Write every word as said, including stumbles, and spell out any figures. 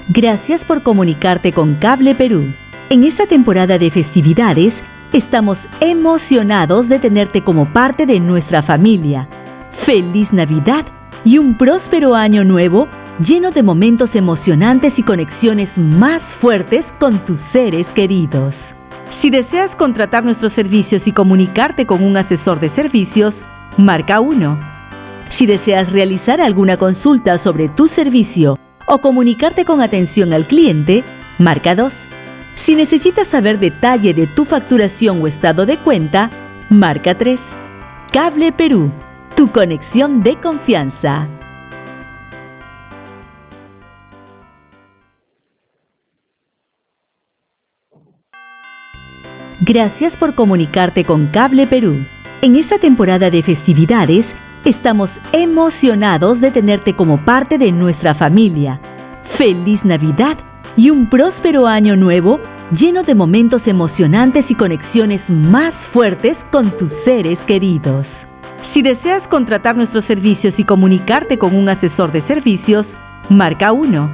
Gracias por comunicarte con Cable Perú. En esta temporada de festividades, estamos emocionados de tenerte como parte de nuestra familia. ¡Feliz Navidad y un próspero año nuevo lleno de momentos emocionantes y conexiones más fuertes con tus seres queridos! Si deseas contratar nuestros servicios y comunicarte con un asesor de servicios, marca uno. Si deseas realizar alguna consulta sobre tu servicio o comunicarte con atención al cliente, marca dos. Si necesitas saber detalle de tu facturación o estado de cuenta, marca tres. Cable Perú, tu conexión de confianza. Gracias por comunicarte con Cable Perú. En esta temporada de festividades, estamos emocionados de tenerte como parte de nuestra familia. ¡Feliz Navidad y un próspero año nuevo lleno de momentos emocionantes y conexiones más fuertes con tus seres queridos! Si deseas contratar nuestros servicios y comunicarte con un asesor de servicios, marca uno.